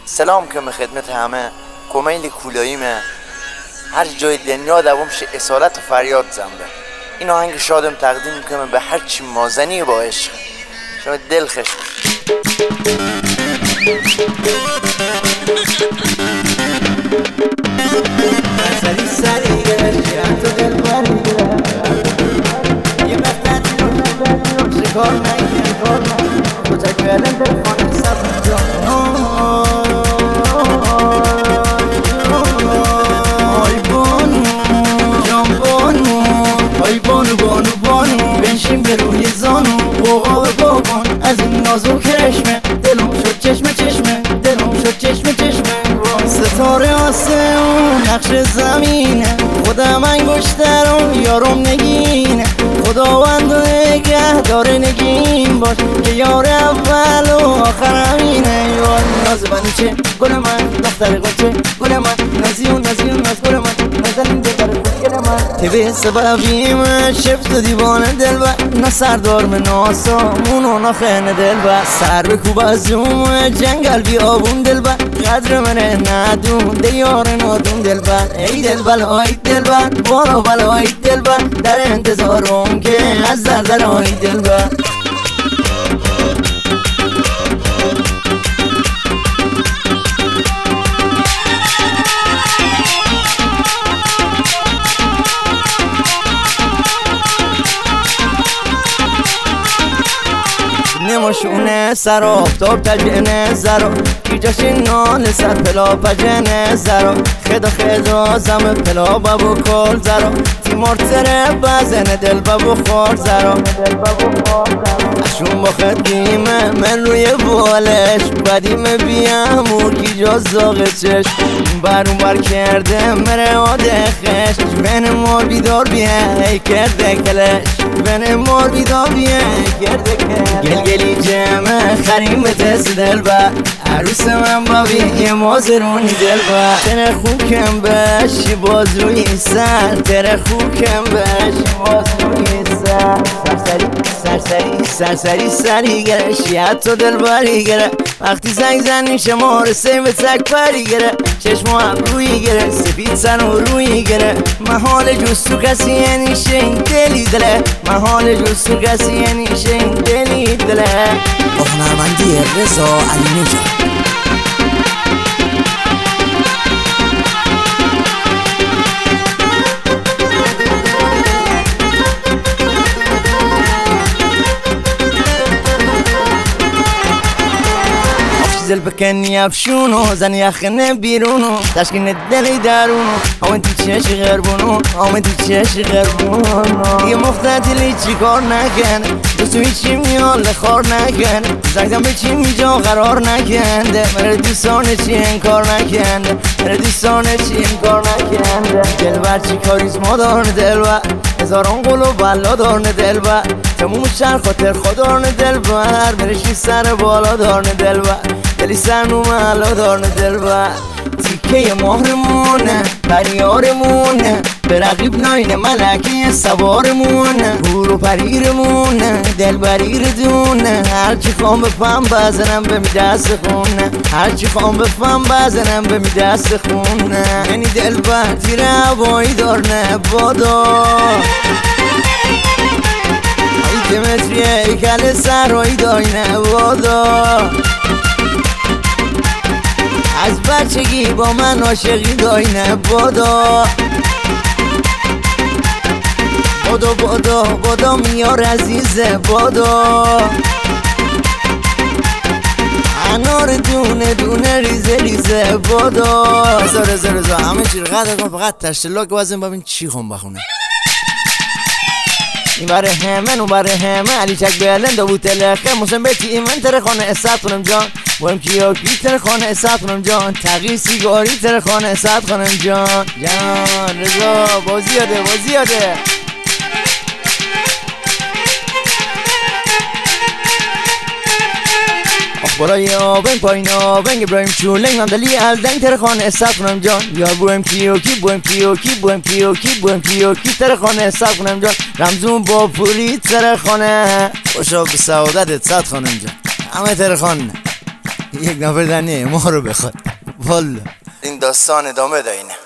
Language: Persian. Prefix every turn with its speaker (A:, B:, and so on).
A: سلام که خدمت همه کمیل کولاییمه. هر جای دنیا دوام شه اصالت و فریاد زنده. این آهنگ شادم تقدیم میکنم به هر چی مازنی با عشق. شما دل خش
B: سری سری گرشی تو دل بری یه مفتتی رو شکار نگیر کجا گلن در خانه سب بانو بنشین به روی زانو بابان از این نازو کرشمه دلم شد چشمه دلم شد چشمه ستاره آسمون نقش زمینه خودم انگشترم یارم نگینه خداوند و نگه داره نگین باش که یار اول و آخر همینه یار ناز بنیچه گل من دختر گلچه گل من نازیون ناز گل من نزنیم دیگر گل من تبه سببیم شفت و دیوانه دل با نه سردار من آسامون و نه خینه دل با سر به کوب از جوم جنگل بیابون دل با قدر منه ندون دیار نادون دل با ای دل بلای دل با بارا بلای دل با در انتظارم که از دردرای دل با نماشونه سر آفتاب تجنه زرا کی جاش نان سر پلا پجنه زرا خدا زم پلا بابو کل زرا تیمار تره بزن دل بابو خور زرا اشون با خدیمه من روی بالش بدیم بیم و کی جا زاغه چش برون بر کرده مره آدخش بین مار بیدار بیه کرده کلش بین مار بیدار بیه کرده کلش گلگلی جمعه خریم به تست دل با عروس من بابی یه مازرونی دل با تره خوکم بشی باز روی سر تره خوکم بشی باز روی سری گره حتی دل باری گره وقتی زنگ زنی شمارسه به تک پری گره چشم و ابرویی گره سپید سن و رویی گره محال جستو کسی یعنی شین دلی دله محال جستو کسی یعنی شین دلی دله
C: هنرمندی رضا علی نژاد.
B: زل بکنی افشونو زنی اخنه بیرونو تشکین دلی درونو آمن تو چش غربونو آمن تو چش غربونو یه مختدلی چی کار نکنه دوستو هیچی میال خار نکنه زنگزم به چی میجا قرار نکنده مره دوستانه چی انکار نکنده مره دوستانه چی انکار نکنده دلبر چی کاریزما دارنه دلبر هزاران قول و بلا دارنه دلبر تموم شهر خاطر خودارنه دلبر برشی سر بالا دارنه دلبر دلی سرنو محلا دارنه دل با تیکه مهرمونه بریارمونه به رقیب ناینه ملکه سوارمونه هور و پریرمونه دل بریر دونه هرچی خوام بفهم بزنم به می دست خونه هرچی خوام بفهم بزنم به می دست خونه یعنی دل بر تیر هوایی دارنه بادا ای دمتریه کل سرایی دارنه بادا از بچگی با من عاشقی داینه بادا بادا میار عزیزه بادا انار دونه ریزه بادا
C: رضا همه چی رو قدر کن فقط تشتلاک بازم ببین چی خون بخونه
B: این بره همه اون بره همه علی چک بلند و تلخه موسم بیتی من تره خانه اسد کنم جان بهم کیاکی تره خانه اسد کنم جان تقی سیگاری تره خانه اسد کنم جان رضا بازی یاده برای آبنگ پایین آبنگ ابراهیم چولنگ من دلی الدنگ تر خانه اسد کنم جان یار بوهم کیوکی تر خانه اسد کنم جان رمزون با پوری تر خانه
C: خوشا به سعادتت صد خانم جان همه تر خانه یک نفر دنیه ما رو بخواد والا
A: این داستان ادامه داینه.